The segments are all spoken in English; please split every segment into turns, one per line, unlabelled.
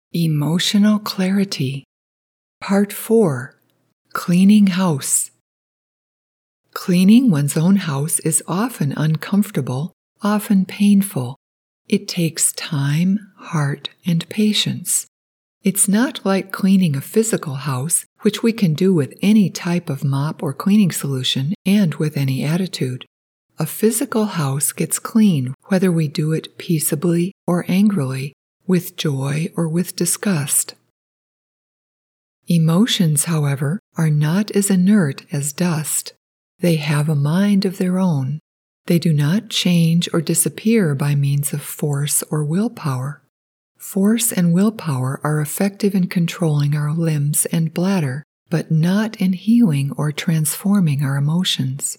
Emotional Clarity. Part 4. Cleaning House. Cleaning one's own house is often uncomfortable, often painful. It takes time, heart, and patience. It's not like cleaning a physical house, which we can do with any type of mop or cleaning solution and with any attitude. A physical house gets clean whether we do it peaceably or angrily, with joy or with disgust. Emotions, however, are not as inert as dust. They have a mind of their own. They do not change or disappear by means of force or willpower. Force and willpower are effective in controlling our limbs and bladder, but not in healing or transforming our emotions.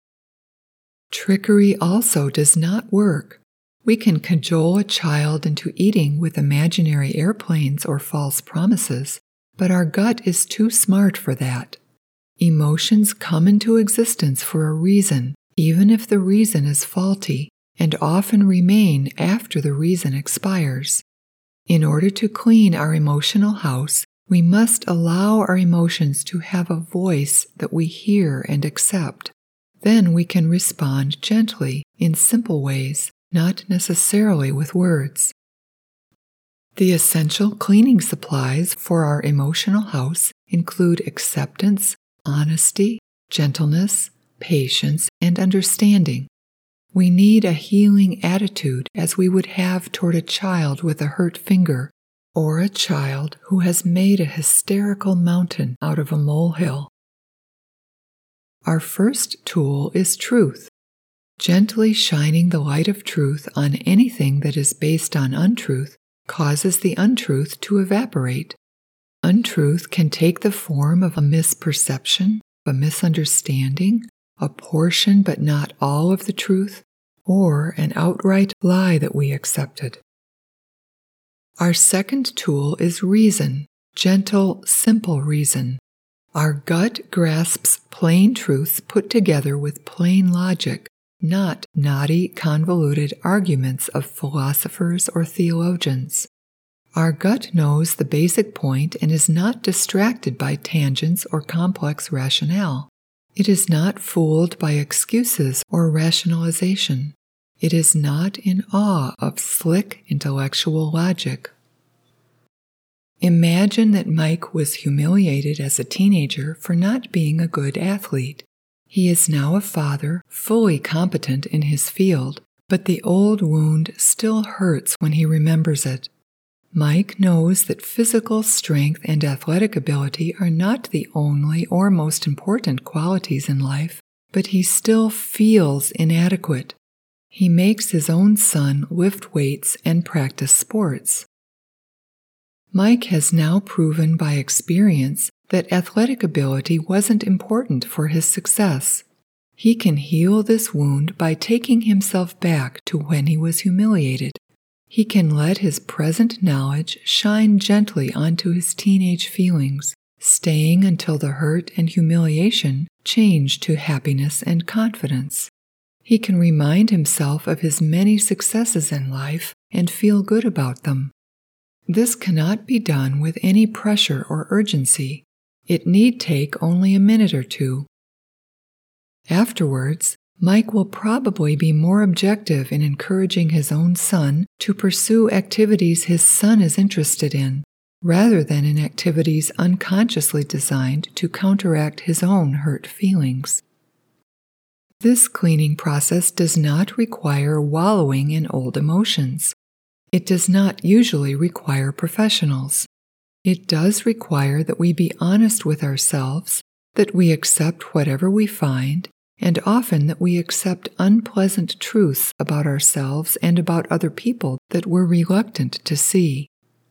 Trickery also does not work. We can cajole a child into eating with imaginary airplanes or false promises, but our gut is too smart for that. Emotions come into existence for a reason, even if the reason is faulty, and often remain after the reason expires. In order to clean our emotional house, we must allow our emotions to have a voice that we hear and accept. Then we can respond gently, in simple ways, not necessarily with words. The essential cleaning supplies for our emotional house include acceptance, honesty, gentleness, patience, and understanding. We need a healing attitude as we would have toward a child with a hurt finger, or a child who has made a hysterical mountain out of a molehill. Our first tool is truth. Gently shining the light of truth on anything that is based on untruth causes the untruth to evaporate. Untruth can take the form of a misperception, a misunderstanding, a portion but not all of the truth, or an outright lie that we accepted. Our second tool is reason, gentle, simple reason. Our gut grasps plain truths put together with plain logic, not knotty, convoluted arguments of philosophers or theologians. Our gut knows the basic point and is not distracted by tangents or complex rationale. It is not fooled by excuses or rationalization. It is not in awe of slick intellectual logic. Imagine that Mike was humiliated as a teenager for not being a good athlete. He is now a father, fully competent in his field, but the old wound still hurts when he remembers it. Mike knows that physical strength and athletic ability are not the only or most important qualities in life, but he still feels inadequate. He makes his own son lift weights and practice sports. Mike has now proven by experience that athletic ability wasn't important for his success. He can heal this wound by taking himself back to when he was humiliated. He can let his present knowledge shine gently onto his teenage feelings, staying until the hurt and humiliation change to happiness and confidence. He can remind himself of his many successes in life and feel good about them. This cannot be done with any pressure or urgency. It need take only a minute or two. Afterwards, Mike will probably be more objective in encouraging his own son to pursue activities his son is interested in, rather than in activities unconsciously designed to counteract his own hurt feelings. This cleaning process does not require wallowing in old emotions. It does not usually require professionals. It does require that we be honest with ourselves, that we accept whatever we find, and often that we accept unpleasant truths about ourselves and about other people that we're reluctant to see.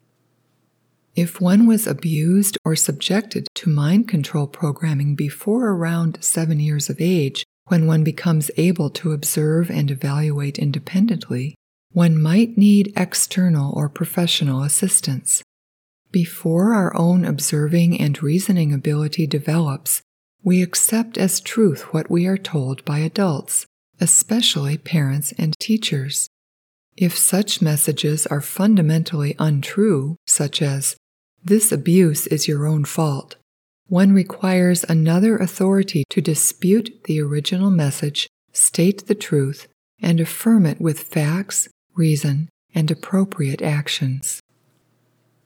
If one was abused or subjected to mind control programming before around 7 years of age, when one becomes able to observe and evaluate independently, one might need external or professional assistance. Before our own observing and reasoning ability develops, we accept as truth what we are told by adults, especially parents and teachers. If such messages are fundamentally untrue, such as, "This abuse is your own fault," one requires another authority to dispute the original message, state the truth, and affirm it with facts, reason, and appropriate actions.